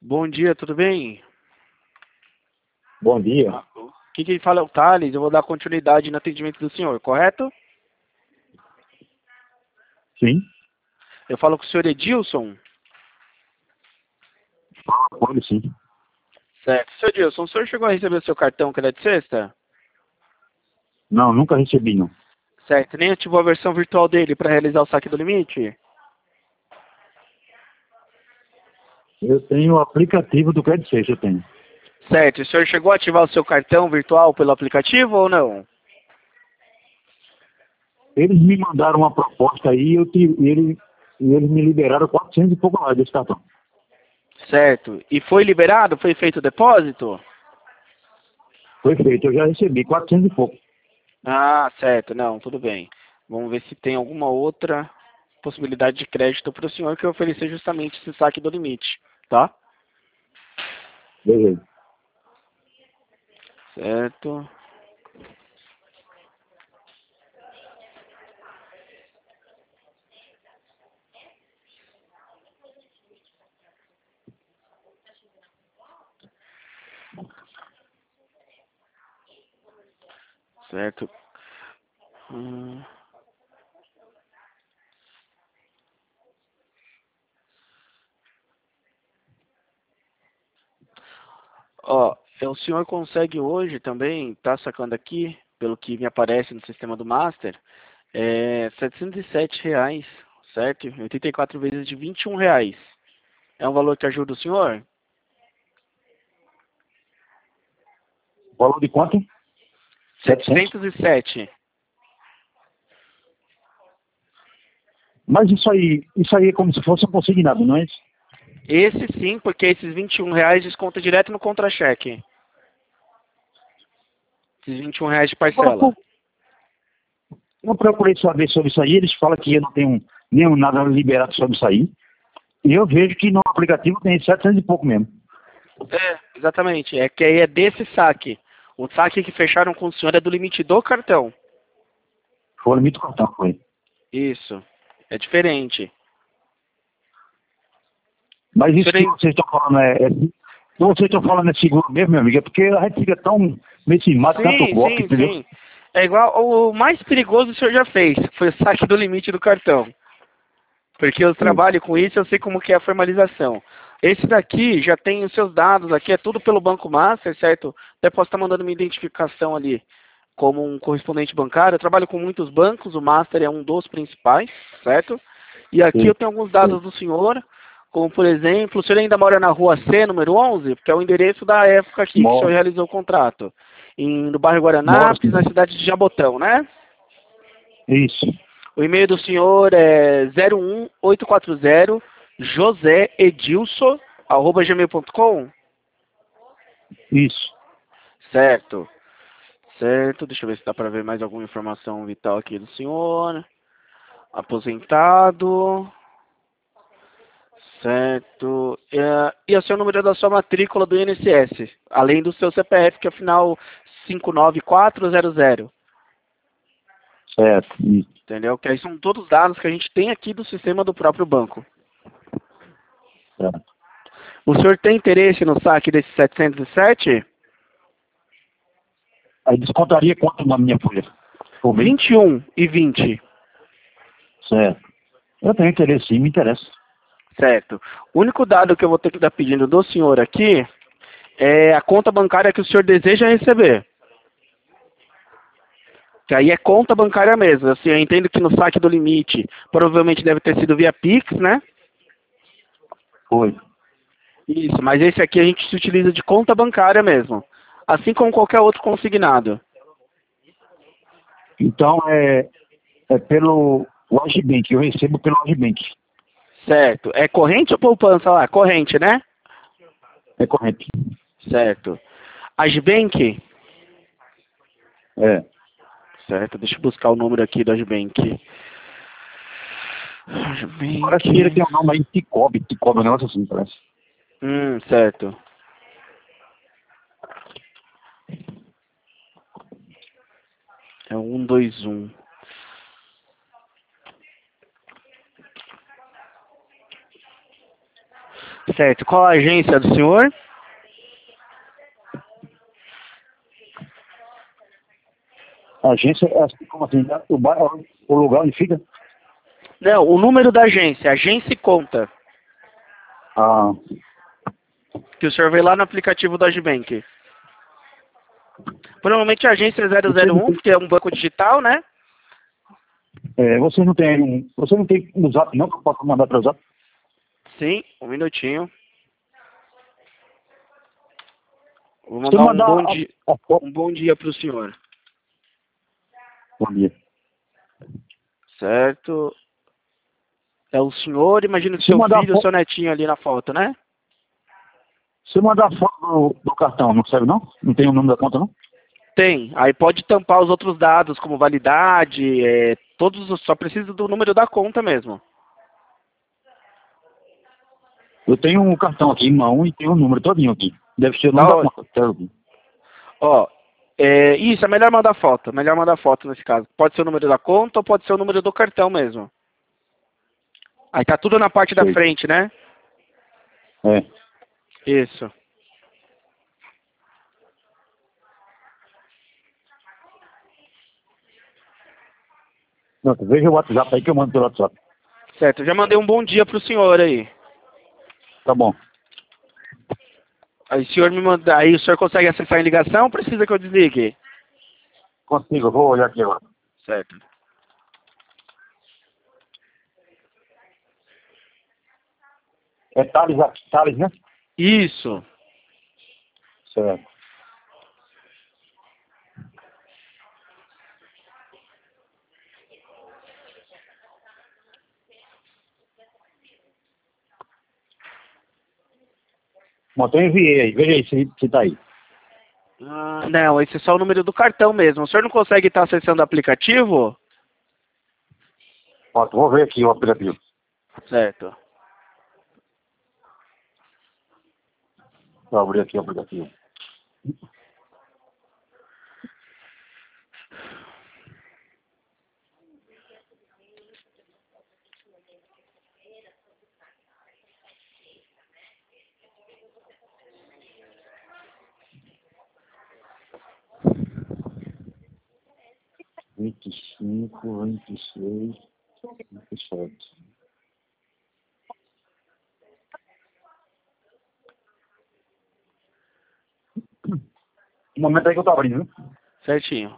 Bom dia, tudo bem? Bom dia. Quem fala é o Thales, eu vou dar continuidade no atendimento do senhor, correto? Sim, Eu falo com o senhor Edilson. pode sim. Certo. Senhor Edilson, o senhor chegou a receber o seu cartão que era de sexta? Não, nunca recebi, não. Certo. Nem ativou a versão virtual dele para realizar o saque do limite? Eu tenho o aplicativo do Credit Safe, eu tenho. Certo. O senhor chegou a ativar o seu cartão virtual pelo aplicativo ou não? Eles me mandaram uma proposta aí e eles me liberaram 400 e pouco reais desse cartão. Certo. E foi liberado? Foi feito o depósito? Foi feito, eu já recebi 400 e pouco. Ah, certo. Não, tudo bem. Vamos ver se tem alguma outra possibilidade de crédito para o senhor que oferecer justamente esse saque do limite, tá? Beleza. Certo. Certo. Hum. Ó, o senhor consegue hoje também, tá sacando aqui, pelo que me aparece no sistema do Master, R$ 707, certo? 84 vezes de R$ 21. É um valor que ajuda o senhor? Valor de quanto? 700. 707. Mas isso aí é como se fosse um consignado, não é isso? Esse sim, porque esses R$ 21 desconta direto no contra-cheque. Esses R$ 21 de Agora, parcela. eu procurei saber sobre isso aí, eles falam que eu não tenho nenhum nada liberado sobre isso aí. E eu vejo que no aplicativo tem 700 e pouco mesmo. É, exatamente. É que aí é desse saque. O saque que fecharam com o senhor é do limite do cartão. Foi o limite do cartão, foi. Isso. É diferente. Mas O isso senhor que ainda... vocês estão falando que vocês estão falando é seguro mesmo, meu amigo, é porque a gente fica tão meio cismado, tanto Sim, golpe, sim, entendeu? sim. É igual, o mais perigoso o senhor já fez, foi o saque do limite do cartão. Porque eu Foi. trabalho com isso, eu sei como que é a formalização. Esse daqui já tem os seus dados aqui, é tudo pelo Banco Master, certo? Até posso estar mandando minha identificação ali como um correspondente bancário. Eu trabalho com muitos bancos, o Master é um dos principais, certo? E aqui eu Sim, tenho alguns dados do senhor, como por exemplo, o senhor ainda mora na rua C, número 11, que é o endereço da época aqui que o senhor moro, realizou o contrato, no bairro moro Guaranápolis, sim. na cidade de Jabotão, né? Isso, O e-mail do senhor é 01840 joséedilson@gmail.com. isso. Certo, certo. Deixa eu ver se dá para ver mais alguma informação vital aqui do senhor. Aposentado, certo. E o seu número da sua matrícula do INSS, além do seu CPF, que é o final 59400. Certo, isso. Entendeu? Que aí são todos os dados que a gente tem aqui do sistema do próprio banco. Certo. O senhor tem interesse no saque desse 707? Aí descontaria quanto na minha folha? Por mês? 21,20. Certo. Eu tenho interesse sim, me interessa. Certo. O único dado que eu vou ter que estar pedindo do senhor aqui é a conta bancária que o senhor deseja receber. Que aí é conta bancária mesmo. Assim, eu entendo que no saque do limite provavelmente deve ter sido via Pix, né? Foi. Isso, mas esse aqui a gente se utiliza de conta bancária mesmo. Assim como qualquer outro consignado. Então é pelo Logibank, eu recebo pelo Logibank. Certo. É corrente ou poupança lá? Corrente, né? É correto. Certo. Agibank? É. Certo, deixa eu buscar o número aqui do Agibank. Parece que ele Agibank. tem um nome aí, Ticob, um negócio assim, parece. Certo. É 121. Certo. Qual a agência do senhor? A agência, como assim? O lugar onde fica? Não, o número da agência. Agência e conta. Ah, Que o senhor vê lá no aplicativo do Agibank. Provavelmente a agência é você não 001, tem, porque é um banco digital, né? você não tem um zap não que eu posso mandar para o zap? Sim, um minutinho. Vou Se eu mandar mandar a foto. um bom dia para o senhor. Bom dia. Certo. É o senhor, imagino que Se eu seu mandar a filho, foto, seu netinho ali na foto, né? se eu mandar a foto do cartão, não serve não? Não tem o nome da conta não? Tem. Aí pode tampar os outros dados, como validade, só precisa do número da conta mesmo. Eu tenho um cartão aqui em mão e tenho um número todinho aqui. Deve ser o Tá nome da ó- conta. Quero ver. Ó, isso, é melhor mandar foto. Melhor mandar foto nesse caso. Pode ser o número da conta ou pode ser o número do cartão mesmo. Aí tá tudo na parte da Sei. frente, né? É. Isso. Pronto, veja o WhatsApp aí que eu mando pelo WhatsApp. Certo, eu já mandei um bom dia pro senhor aí. Tá bom. Aí o senhor me manda, aí o senhor consegue acessar em ligação ou precisa que eu desligue? Consigo, eu vou olhar aqui agora. Certo. É Thales, né? Isso. Certo. Bom, então eu enviei aí. Veja aí se tá aí. Ah, não, esse é só o número do cartão mesmo. O senhor não consegue estar acessando o aplicativo? Pronto, vou ver aqui o aplicativo. Certo. Vou abrir aqui o aplicativo. Vinte e cinco, 26, 27. Um momento aí que eu tô abrindo, viu? Certinho.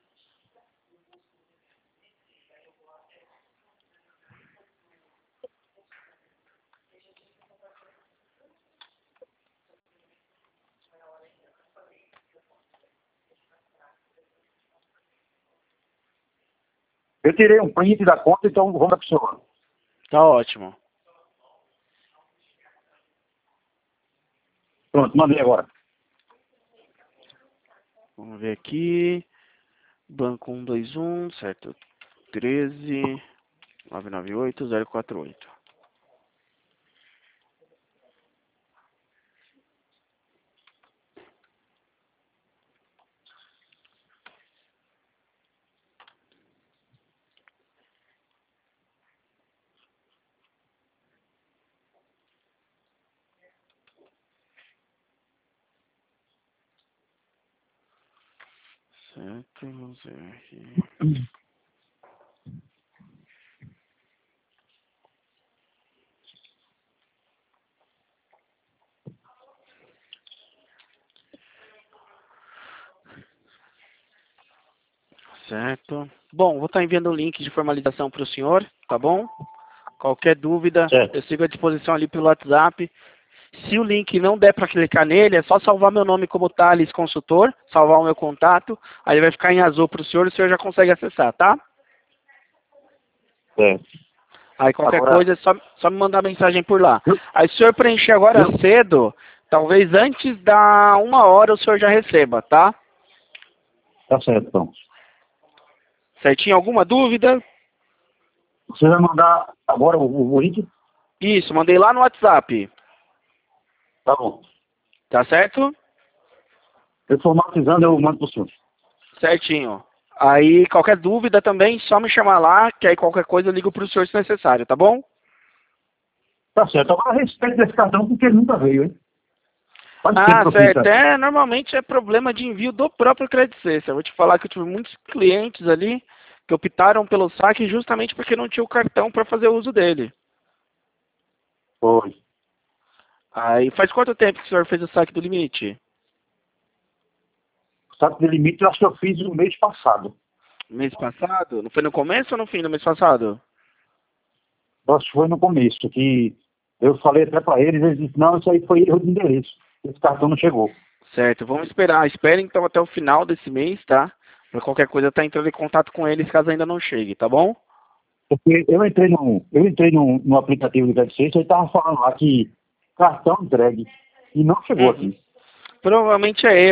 Eu tirei um print da conta, então vamos dar pro senhor. Tá ótimo. Pronto, mandei agora. Vamos ver aqui. Banco 121, certo. 13 998 048. Certo, vamos ver aqui. Certo. Bom, vou estar enviando o link de formalização para o senhor, tá bom? Qualquer dúvida, Certo. eu sigo à disposição ali pelo WhatsApp. Se o link não der para clicar nele, é só salvar meu nome como Thales Consultor, salvar o meu contato, aí vai ficar em azul para o senhor já consegue acessar, tá? Certo. Aí qualquer Agora, coisa é só me mandar mensagem por lá. Aí se o senhor preencher agora eu, cedo, talvez antes da 1 hora o senhor já receba, tá? tá certo, então. Certinho? Alguma dúvida? Você vai mandar agora o link? Isso, mandei lá no WhatsApp, Tá bom. tá certo? Eu formatizando, eu mando pro senhor. Certinho. Aí qualquer dúvida também, só me chamar lá, que aí qualquer coisa eu ligo pro senhor se necessário, tá bom? Tá certo. Agora respeito desse cartão porque ele nunca veio, hein? Pode ser, Ah, professor. certo. Normalmente é problema de envio do próprio Credit Suisse. Eu vou te falar que eu tive muitos clientes ali que optaram pelo saque justamente porque não tinha o cartão para fazer uso dele. Foi. Aí, faz quanto tempo que o senhor fez o saque do limite? O saco de limite eu acho que eu fiz no mês passado. Mês passado? Não foi no começo ou no fim do mês passado? Eu acho que foi no começo, que eu falei até para eles disseram, não, isso aí foi erro de endereço. Esse cartão não chegou. Certo, vamos esperar. Esperem então até o final desse mês, tá? Pra qualquer coisa tá entrando em contato com eles caso ainda não chegue, tá bom? Porque eu entrei no aplicativo do Credit Suisse e estava falando lá que cartão entregue. E não chegou Uhum. aqui. Provavelmente é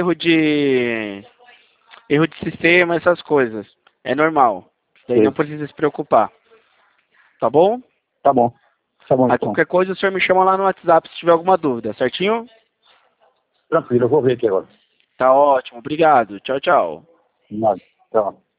erro de sistema, essas coisas. É normal. Isso daí não Sei. precisa se preocupar, tá bom? Tá bom. Tá bom Aí então. qualquer coisa o senhor me chama lá no WhatsApp se tiver alguma dúvida, certinho? Tranquilo, eu vou ver aqui agora. Tá ótimo, obrigado. Tchau, tchau. Nada. Tchau.